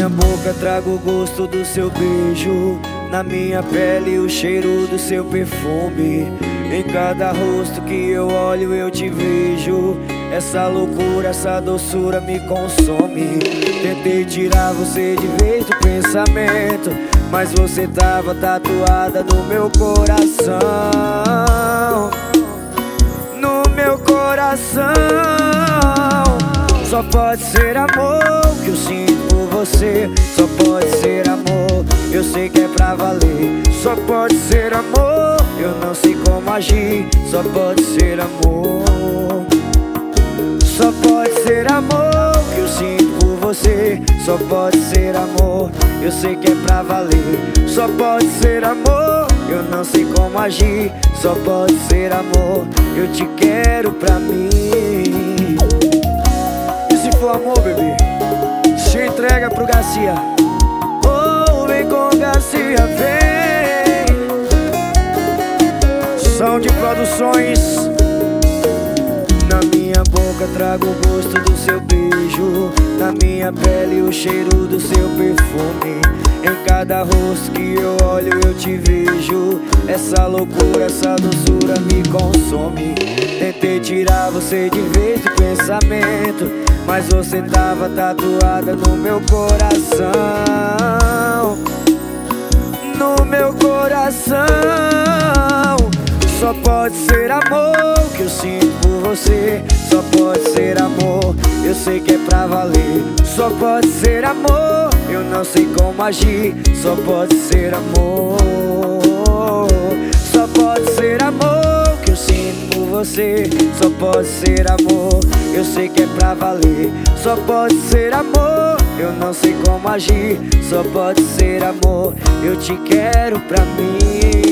minha boca trago o gosto do seu beijo, na minha pele o cheiro do seu perfume. Em cada rosto que eu olho eu te vejo. Essa loucura, essa doçura me consome. Tentei tirar você de vez do pensamento, mas você tava tatuada no meu coração. No meu coração. Só pode ser amor que eu sinto por você. Só pode ser amor, eu sei que é pra valer. Só pode ser amor, eu não sei como agir. Só pode ser amor. Só pode ser amor que eu sinto por você. Só pode ser amor, eu sei que é pra valer. Só pode ser amor, eu não sei como agir. Só pode ser amor, eu te quero pra mim. E se for amor, bebê, se entrega pro Garcia. Oh, vem com Garcia, vem. Som de Produções. Na minha boca trago o gosto do seu beijo, na minha pele o cheiro do seu perfume. Em cada rosto que eu olho eu te vejo. Essa loucura, essa doçura me consome. Tentei tirar você de vez do pensamento, mas você tava tatuada no meu coração. No meu coração. Só pode ser amor que eu sinto por você. Só pode ser amor, eu sei que é pra valer. Só pode ser amor, eu não sei como agir. Só pode ser amor. Só pode ser amor que eu sinto por você. Só pode ser amor, eu sei que é pra valer. Só pode ser amor, eu não sei como agir. Só pode ser amor, eu te quero pra mim.